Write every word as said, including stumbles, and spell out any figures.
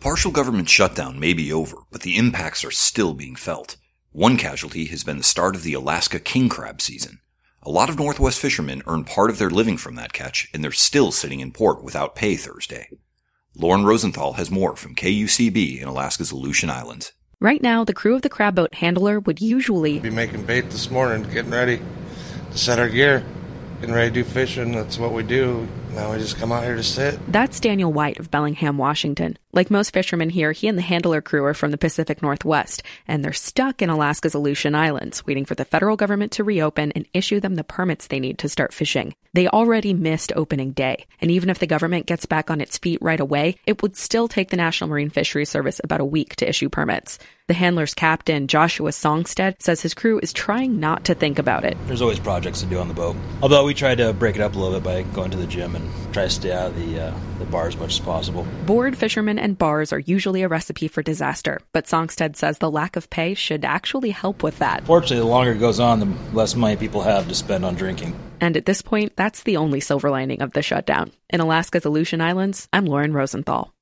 partial government shutdown may be over, but the impacts are still being felt. One casualty has been the start of the Alaska king crab season. A lot of Northwest fishermen earn part of their living from that catch, and they're still sitting in port without pay Thursday. Lauren Rosenthal has more from K U C B in Alaska's Aleutian Islands. Right now, the crew of the crab boat Handler would usually be making bait this morning, getting ready to set our gear, getting ready to do fishing. That's what we do. Now we just come out here to sit. That's Daniel White of Bellingham, Washington. Like most fishermen here, he and the Handler crew are from the Pacific Northwest, and they're stuck in Alaska's Aleutian Islands, waiting for the federal government to reopen and issue them the permits they need to start fishing. They already missed opening day, and even if the government gets back on its feet right away, it would still take the National Marine Fisheries Service about a week to issue permits. The Handler's captain, Joshua Songstead, says his crew is trying not to think about it. There's always projects to do on the boat. Although we try to break it up a little bit by going to the gym and try to stay out of the, uh, the bar as much as possible. Bored fishermen and bars are usually a recipe for disaster, but Songstead says the lack of pay should actually help with that. Fortunately, the longer it goes on, the less money people have to spend on drinking. And at this point, that's the only silver lining of the shutdown. In Alaska's Aleutian Islands, I'm Lauren Rosenthal.